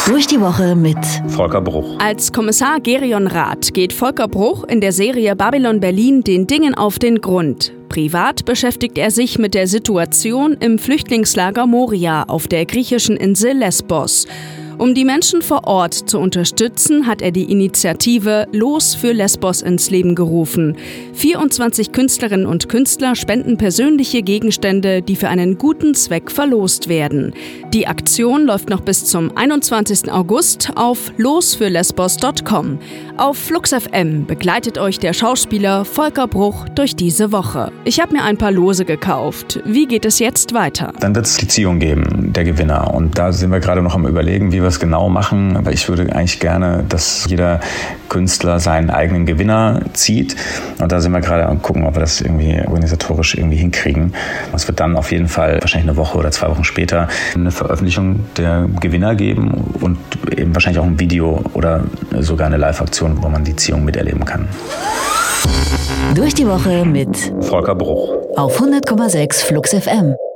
Durch die Woche mit Volker Bruch. Als Kommissar Gerion Rath geht Volker Bruch in der Serie Babylon Berlin den Dingen auf den Grund. Privat beschäftigt er sich mit der Situation im Flüchtlingslager Moria auf der griechischen Insel Lesbos. Um die Menschen vor Ort zu unterstützen, hat er die Initiative Los für Lesbos ins Leben gerufen. 24 Künstlerinnen und Künstler spenden persönliche Gegenstände, die für einen guten Zweck verlost werden. Die Aktion läuft noch bis zum 21. August auf losfürlesbos.com. Auf Flux FM begleitet euch der Schauspieler Volker Bruch durch diese Woche. Ich habe mir ein paar Lose gekauft. Wie geht es jetzt weiter? Dann wird es die Ziehung geben, der Gewinner. Und da sind wir gerade noch am Überlegen, wie wir es genau machen. Aber ich würde eigentlich gerne, dass jeder Künstler seinen eigenen Gewinner zieht. Und da sind wir gerade am gucken, ob wir das irgendwie organisatorisch irgendwie hinkriegen. Es wird dann auf jeden Fall wahrscheinlich eine Woche oder 2 Wochen später eine Veröffentlichung der Gewinner geben und eben wahrscheinlich auch ein Video oder sogar eine Live-Aktion, wo man die Ziehung miterleben kann. Durch die Woche mit Volker Bruch auf 100,6 Flux FM.